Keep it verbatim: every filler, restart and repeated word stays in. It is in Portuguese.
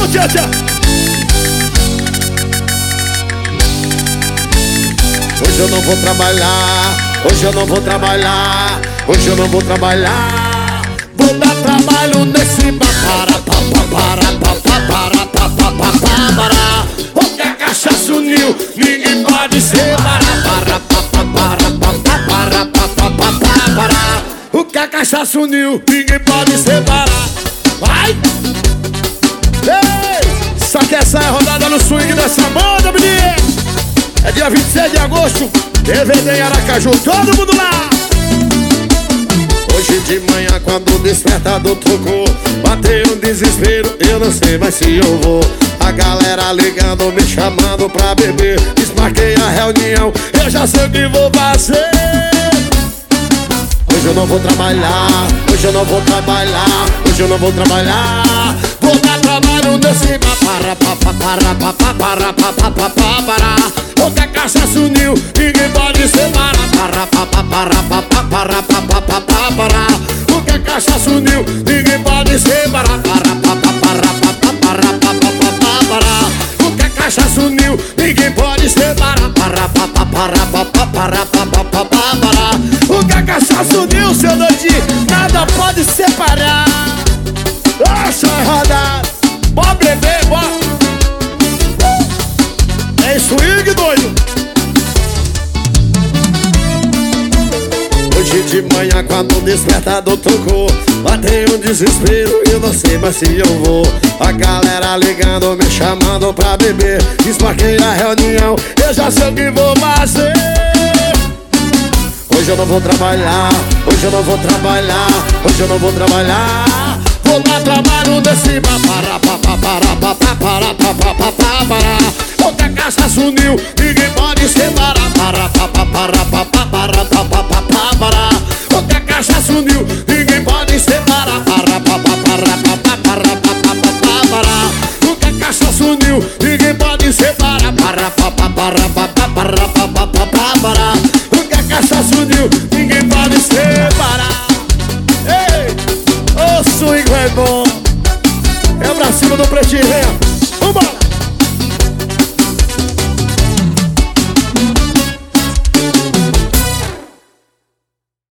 tchê, tchê. Hoje eu não vou trabalhar, hoje eu não vou trabalhar, hoje eu não vou trabalhar. Vou dar trabalho nesse para para para para para para para para. Onde a cachaça uniu, ninguém pode separar. Para para para para para para para para. O que a cachaça uniu, ninguém pode separar. Vai! Ei! Saque essa é a rodada no swing dessa banda, menino! É dia vinte e seis de agosto, D V D em Aracaju, todo mundo lá! Hoje de manhã quando o despertador tocou, bateu um desespero, eu não sei mais se eu vou. A galera ligando, me chamando pra beber, desmarquei a reunião, eu já sei o que vou fazer. Hoje eu não vou trabalhar, hoje eu não vou trabalhar, hoje eu não vou trabalhar. Vou dar trabalho nesse para para para para para para para para. Onde a cachaça uniu, ninguém pode separar. Para para para para para para para para. Onde a cachaça uniu, ninguém pode separar. Para para para para para para para. Onde a cachaça uniu, ninguém pode separar. Para para para para para para para. Onde a cachaça uniu, seu doidinho, nada pode separar. Nossa, rodada, bora beber, bora. É swing, doido. Hoje de manhã quando o despertador tocou, bateu um desespero, eu não sei mais se eu vou. A galera ligando, me chamando pra beber, desmarquei a reunião, eu já sei o que vou fazer. Hoje eu não vou trabalhar, hoje eu não vou trabalhar, hoje eu não vou trabalhar. Vou dar trabalho nesse para para para para para para para para. Onde a cachaça uniu, ninguém pode separar. Para para para para para para para para. Onde a cachaça uniu, ninguém pode separar. Para para para para para para para. Onde a cachaça uniu, ninguém pode separar. Para para para para para para para. Onde a cachaça uniu, ninguém pode separar. Ei! O swing é bom. É pra cima do pretinho, vem. Vambora!